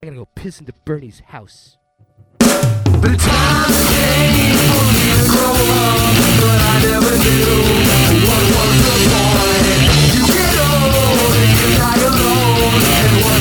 I gotta go piss into Bernie's house. The time came for me to grow up, but I never knew what was the point. You get old and you die alone, and what